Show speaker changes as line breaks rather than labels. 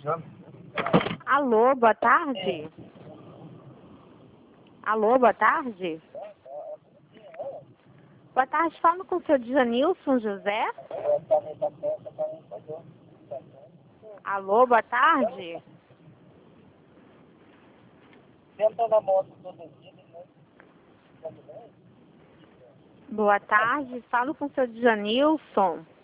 Alô, boa tarde. Alô, boa tarde. Boa tarde, falo com o seu Djanilson José. Alô, boa tarde.
Senta na moto todo dia, né?
Boa tarde, falo com o seu Djanilson.